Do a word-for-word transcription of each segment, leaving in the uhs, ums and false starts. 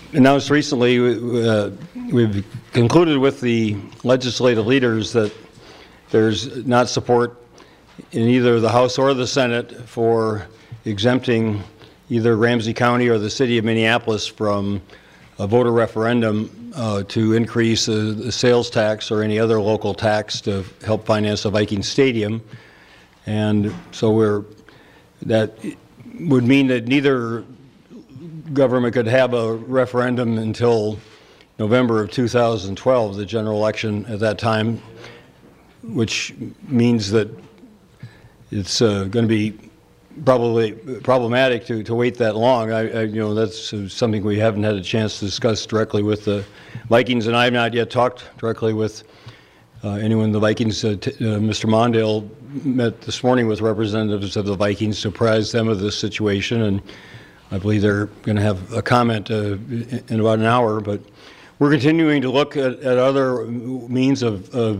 announced recently, uh, we've concluded with the legislative leaders that there's not support in either the House or the Senate for exempting either Ramsey County or the city of Minneapolis from a voter referendum uh, to increase uh, the sales tax or any other local tax to help finance the Viking Stadium. And so we're, that would mean that neither government could have a referendum until November of two thousand twelve, the general election at that time, which means that it's uh, going to be probably problematic to, to wait that long. I, I, you know, that's something we haven't had a chance to discuss directly with the Vikings, and I have not yet talked directly with uh, anyone. The Vikings, uh, t uh, Mister Mondale met this morning with representatives of the Vikings to apprise them of this situation, and I believe they're going to have a comment uh, in about an hour. But we're continuing to look at, at other means of uh,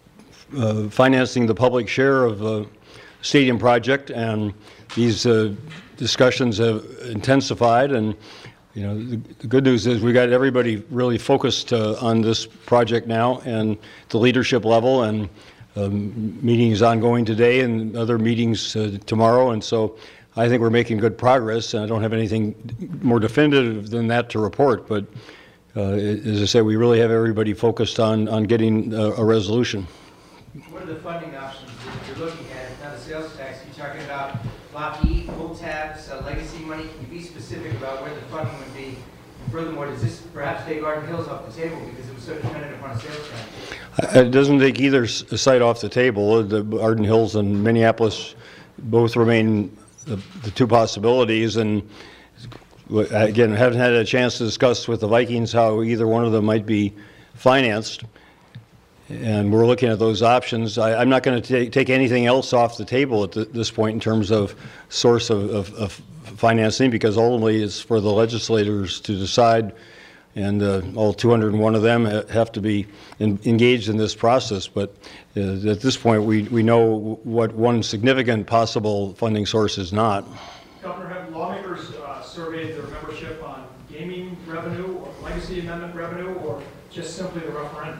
uh, financing the public share of uh, stadium project, and these uh, discussions have intensified. And you know, the, the good news is we got everybody really focused uh, on this project now, and the leadership level, and um, meetings ongoing today and other meetings uh, tomorrow. And so I think we're making good progress, and I don't have anything more definitive than that to report. But uh, as I say, we really have everybody focused on on getting a, a resolution. What are the funding options that you're looking at? Now, the sales tax, you're talking about Block E, pull tabs, uh, legacy money. Can you be specific about where the funding would be? And furthermore, does this perhaps take Arden Hills off the table because it was so dependent upon a sales tax? It doesn't take either site off the table. The Arden Hills and Minneapolis both remain the, the two possibilities, and again, haven't had a chance to discuss with the Vikings how either one of them might be financed. And we're looking at those options. I, I'm not going to take anything else off the table at the, this point in terms of source of, of, of financing, because ultimately it's for the legislators to decide, and uh, all two hundred and one of them have to be in, engaged in this process. But uh, at this point, we, we know what one significant possible funding source is not. Governor, have lawmakers uh, surveyed their membership on gaming revenue or legacy amendment revenue, or just simply the referendum?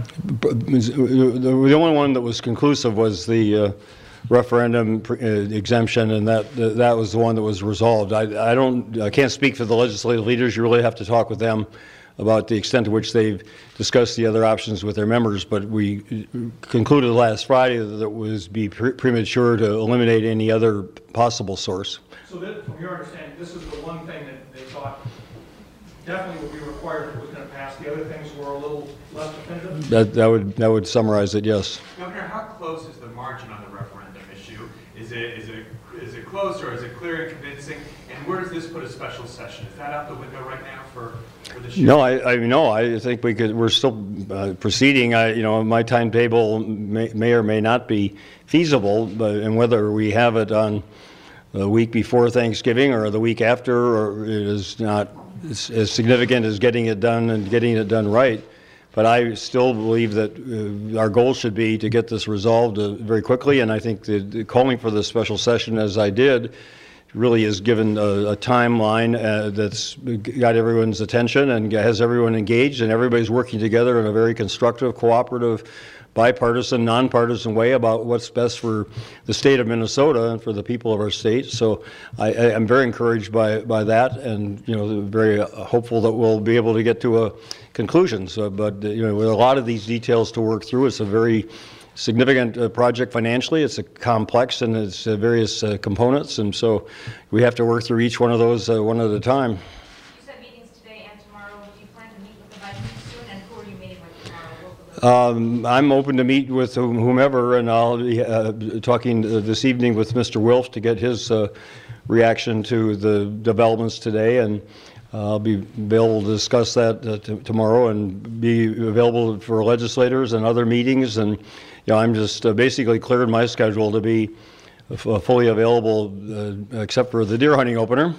The only one that was conclusive was the uh, referendum exemption, and that that was the one that was resolved. I, I don't, I can't speak for the legislative leaders. You really have to talk with them about the extent to which they've discussed the other options with their members. But we concluded last Friday that it was be pre premature to eliminate any other possible source. So that, from your understanding, this is the one thing that they thought definitely would be required if it was going to pass. The other things were a little less definitive? That, that would that would summarize it, yes. Governor, how close is the margin on the referendum issue? Is it is it is it close, or is it clear and convincing? And where does this put a special session? Is that out the window right now for, for this year? No, I, I no, I think we could. We're still uh, proceeding. I, you know, my timetable may, may or may not be feasible, but and whether we have it on the week before Thanksgiving or the week after, or it is not as, as significant as getting it done and getting it done right. But I still believe that uh, our goal should be to get this resolved uh, very quickly, and I think that the calling for this special session, as I did, really has given a, a timeline uh, that's got everyone's attention and has everyone engaged, and everybody's working together in a very constructive, cooperative, bipartisan, nonpartisan way about what's best for the state of Minnesota and for the people of our state. So I, I, I'm very encouraged by by that, and you know, very hopeful that we'll be able to get to a conclusion. So, but you know, with a lot of these details to work through, it's a very significant uh, project financially. It's a complex, and it's uh, various uh, components, and so we have to work through each one of those uh, one at a time. You said meetings today and tomorrow. Do you plan to meet with the Vikings soon, and who are you meeting with tomorrow? Um, I'm open to meet with whomever, and I'll be uh, talking this evening with Mister Wilf to get his uh, reaction to the developments today, and I'll be able to discuss that uh, tomorrow and be available for legislators and other meetings. And you know, I'm just uh, basically cleared my schedule to be f fully available, uh, except for the deer hunting opener,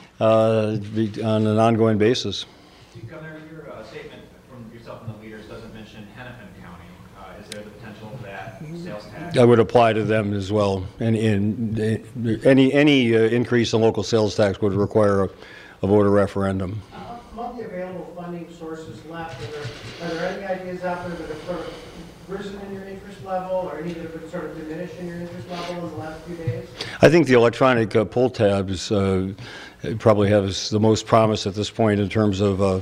uh, on an ongoing basis. Governor, your uh, statement from yourself and the leaders doesn't mention Hennepin County. Uh, is there the potential that sales tax? That would apply to them as well. And in, any any uh, increase in local sales tax would require a, a voter referendum. Uh, among the available funding sources left? Are there, are there any ideas out there that have sort of risen in your interest level, or any that have been sort of diminished in your interest level in the last few days? I think the electronic uh, pull tabs uh, probably has the most promise at this point in terms of uh,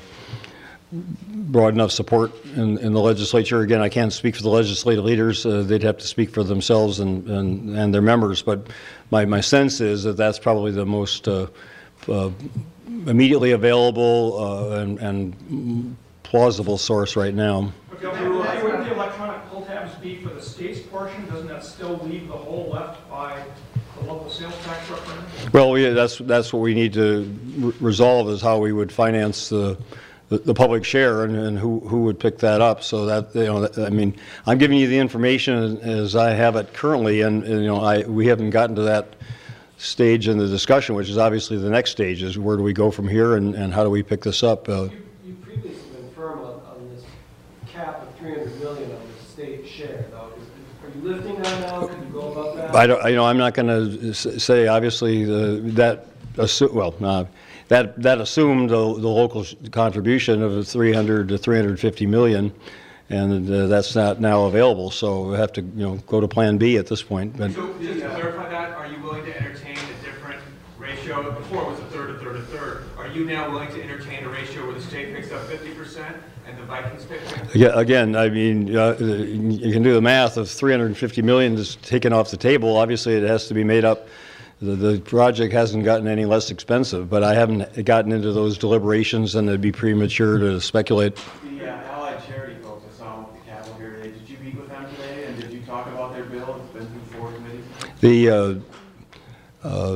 broad enough support in, in the legislature. Again, I can't speak for the legislative leaders. Uh, they'd have to speak for themselves and, and, and their members. But my, my sense is that that's probably the most uh, uh, immediately available uh, and, and plausible source right now. Governor, wouldn't the electronic pull tabs be for the state's portion? Doesn't that still leave the hole left by the local sales tax referendum? Well, we, that's, that's what we need to re resolve is how we would finance the The, the public share and, and who, who would pick that up. So that, you know, that, I mean, I'm giving you the information as I have it currently, and, and you know, I, we haven't gotten to that stage in the discussion, which is obviously the next stage, is where do we go from here and, and how do we pick this up? Uh, you, you previously been firm on, on this cap of three hundred million on the state share, though. Is, are you lifting that now? Can you go above that? I don't, you know, I'm not going to say, obviously, the, that, assu well, uh, That, that assumed the, the local contribution of three hundred to three hundred fifty million, and uh, that's not now available. So we have to, you know, go to Plan B at this point. But so just to clarify that, are you willing to entertain a different ratio? Before it was a third, a third, a third. Are you now willing to entertain a ratio where the state picks up fifty percent and the Vikings pick up? Yeah, again, I mean, uh, you can do the math of three hundred fifty million is taken off the table. Obviously, it has to be made up. The, the project hasn't gotten any less expensive, but I haven't gotten into those deliberations, and it'd be premature to speculate. The uh, Allied Charity folks I saw with the Capitol here today, did you meet with them today, and did you talk about their bill? It's been through four committees. The uh, uh,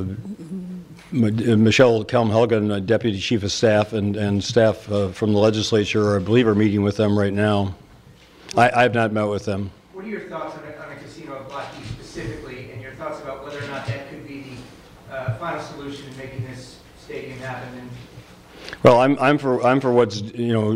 Michelle Kelm-Helgen, Deputy Chief of Staff, and, and staff uh, from the legislature, I believe, are meeting with them right now. I, I have not met with them. What are your thoughts on a, on a casino at Blackheath specifically, and your thoughts about whether or not that could be the uh, final solution in making this stadium happen? And well, I'm I'm for I'm for what's you know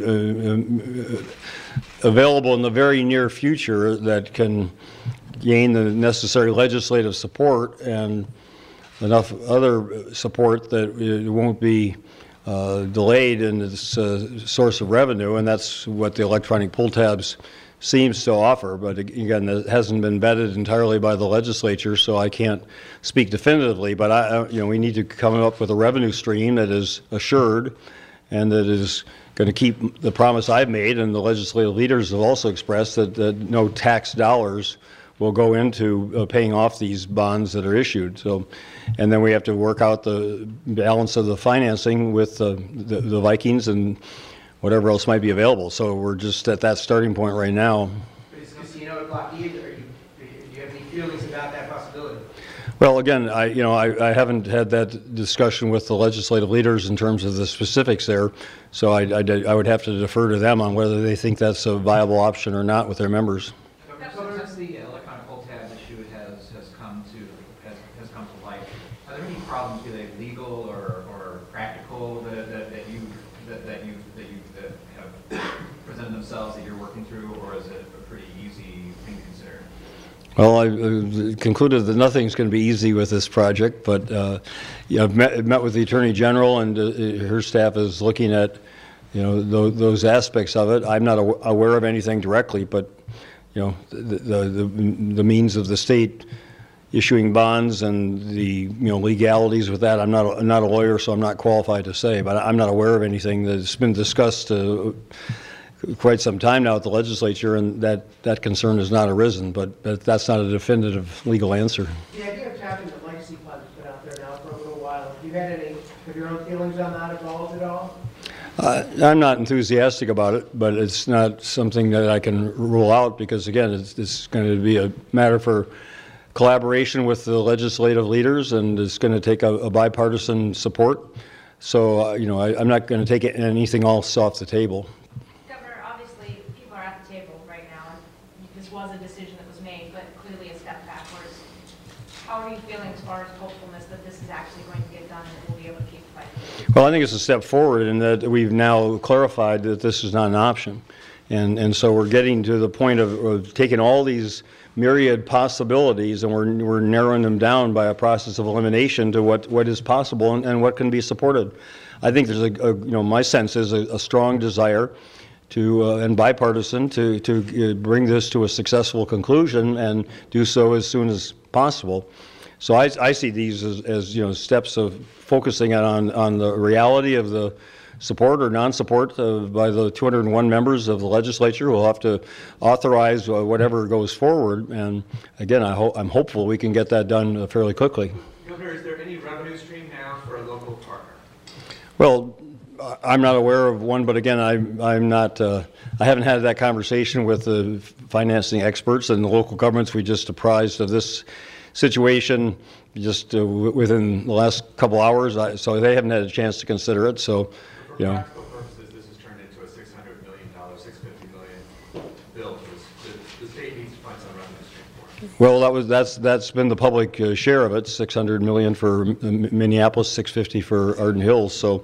uh, uh, available in the very near future that can gain the necessary legislative support and enough other support that it won't be uh, delayed in its uh, source of revenue, and that's what the electronic pull tabs seems to offer. But again, it hasn't been vetted entirely by the legislature, so I can't speak definitively. But I, you know, we need to come up with a revenue stream that is assured and that is going to keep the promise I've made, and the legislative leaders have also expressed that, that no tax dollars will go into uh, paying off these bonds that are issued. So, and then we have to work out the balance of the financing with uh, the, the Vikings and whatever else might be available. So we're just at that starting point right now. but is casino at Blackheath, or you, do you have any feelings about that possibility? Well, again, I you know I, I haven't had that discussion with the legislative leaders in terms of the specifics there, so I, I, I would have to defer to them on whether they think that's a viable option or not with their members. So since the electronic pull tab issue has, has come to has, has come to light, are there any problems, be they legal or, or practical, that, that, that you that, that you that you that have presented themselves that you're working through, or is it a pretty easy thing to consider? Well, I uh, concluded that nothing's going to be easy with this project, but uh, you know, I've met, met with the Attorney General, and uh, her staff is looking at you know th those aspects of it. I'm not aw aware of anything directly, but you know the, the the the means of the state issuing bonds and the you know legalities with that. I'm not a, I'm not a lawyer, so I'm not qualified to say, but I'm not aware of anything that's been discussed uh, quite some time now at the legislature, and that that concern has not arisen. But, but that's not a definitive legal answer. The idea of tapping the legacy fund has been out there now for a little while. Have you had any, have your own feelings on that evolved at all? Uh, I'm not enthusiastic about it, but it's not something that I can rule out because, again, it's, it's going to be a matter for collaboration with the legislative leaders, and it's going to take a, a bipartisan support. So, uh, you know, I, I'm not going to take anything else off the table. Governor, obviously, people are at the table right now, and this was a decision that was made, but clearly a step backwards. How are you feeling as far as hopefulness that this is actually going to get done and we'll be able to keep the fight? Well, I think it's a step forward in that we've now clarified that this is not an option. And, and so we're getting to the point of, of taking all these myriad possibilities, and we're, we're narrowing them down by a process of elimination to what, what is possible and, and what can be supported. I think there's a, a you know, my sense is a, a strong desire to, uh, and bipartisan, to, to uh, bring this to a successful conclusion and do so as soon as possible. So I, I see these as, as, you know, steps of focusing on, on the reality of the support or non-support of, by the two hundred one members of the legislature who will have to authorize uh, whatever goes forward. And again, I ho I'm hopeful we can get that done uh, fairly quickly. Governor, is there any revenue stream now for a local partner? Well, I'm not aware of one, but again, I, I'm not, uh, I haven't had that conversation with the financing experts and the local governments. We just apprised of this situation just uh, w within the last couple hours, I, so they haven't had a chance to consider it. So, for you know. practical purposes, this has turned into a six hundred million dollars, six hundred fifty million dollars bill. The, the state needs to find some revenue stream for it. Well, that was that's that's been the public uh, share of it, six hundred million dollars for M Minneapolis, six hundred fifty for Arden Hills. So.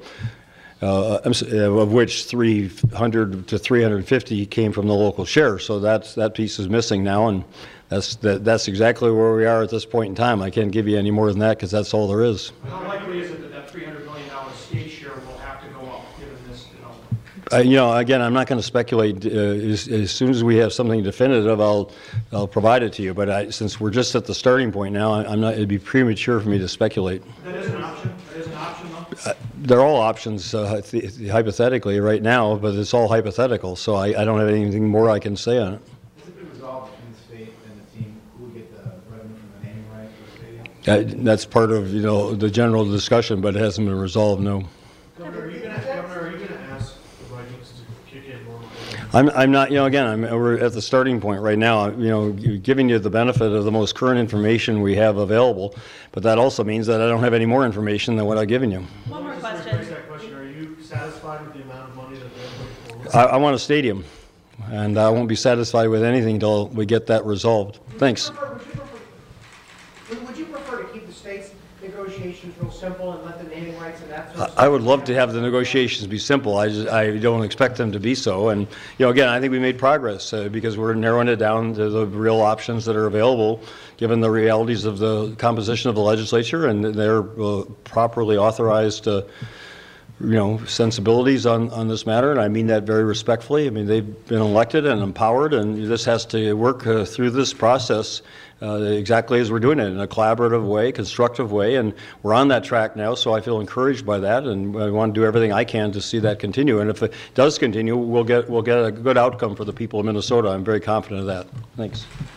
Uh, of which three hundred to three hundred fifty came from the local share. So that's, that piece is missing now, and that's, that, that's exactly where we are at this point in time. I can't give you any more than that because that's all there is. How likely is it that that three hundred million dollars state share will have to go up, given this development? Uh, you know, again, I'm not going to speculate. Uh, as, as soon as we have something definitive, I'll, I'll provide it to you. But I, since we're just at the starting point now, I, I'm not, it'd be premature for me to speculate. That is an option? That is an option, though? Uh, they're all options, uh, hypothetically, right now, but it's all hypothetical, so I, I don't have anything more I can say on it. Has it been resolved between the state and the team who would get the revenue from the naming rights for the stadium? Uh, that's part of, you know, the general discussion, but it hasn't been resolved, no. Governor, are you going to, Governor, are you going to ask the Vikings to kick in more? I'm, I'm not, you know, again, I'm, we're at the starting point right now, you know, giving you the benefit of the most current information we have available, but that also means that I don't have any more information than what I've given you. One more question. That question. Are you satisfied with the amount of money that they're putting forward? I, I want a stadium, and I won't be satisfied with anything until we get that resolved. Thanks. Would you prefer, would you prefer, would you prefer to keep the state's negotiations real simple and let the naming rights and that sort of stuff? I would love to have the negotiations be simple. I just, I don't expect them to be so. And, you know, again, I think we made progress uh, because we're narrowing it down to the real options that are available, given the realities of the composition of the legislature and their uh, properly authorized, uh, you know, sensibilities on, on this matter. And I mean that very respectfully. I mean, they've been elected and empowered, and this has to work uh, through this process Uh, exactly as we're doing it, in a collaborative way, constructive way, and we're on that track now, so I feel encouraged by that, and I want to do everything I can to see that continue. And if it does continue, we'll get, we'll get a good outcome for the people of Minnesota. I'm very confident of that. Thanks.